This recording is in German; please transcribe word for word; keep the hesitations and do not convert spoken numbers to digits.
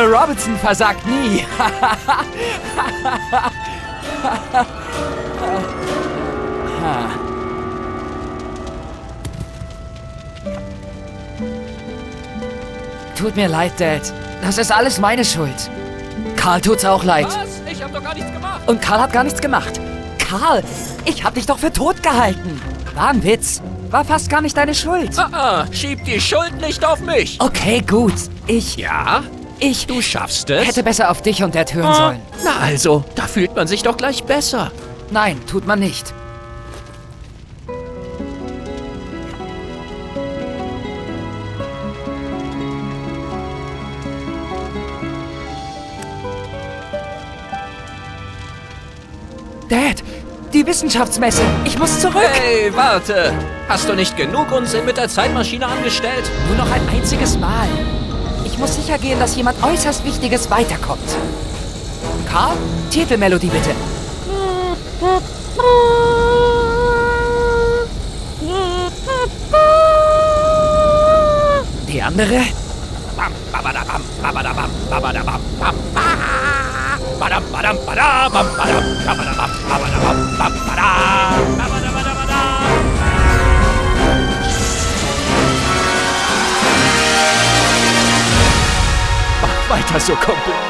Robinson versagt nie. Tut mir leid, Dad. Das ist alles meine Schuld. Karl tut's auch leid. Was? Ich hab doch gar nichts gemacht. Und Karl hat gar nichts gemacht. Karl, ich hab dich doch für tot gehalten. War ein Witz. War fast gar nicht deine Schuld. Ah, ah, schieb die Schuld nicht auf mich. Okay, gut. Ich... Ja? Ich... Du schaffst es. hätte besser auf dich und Dad hören Ah, sollen. na also, da fühlt man sich doch gleich besser. Nein, tut man nicht. Dad, die Wissenschaftsmesse. Ich muss zurück. Hey, warte. Hast du nicht genug Unsinn mit der Zeitmaschine angestellt? Nur noch ein einziges Mal. Ich muss sicher gehen, dass jemand äußerst Wichtiges weiterkommt. Karl, Titelmelodie bitte. Die andere? Bam, babadabam, babadabam, babadabam, bam, ba. Badam, badam, badam, bam, badam, babadabam, babadabam, bam, badam, babadabadabadam. Mach weiter so, Kumpel.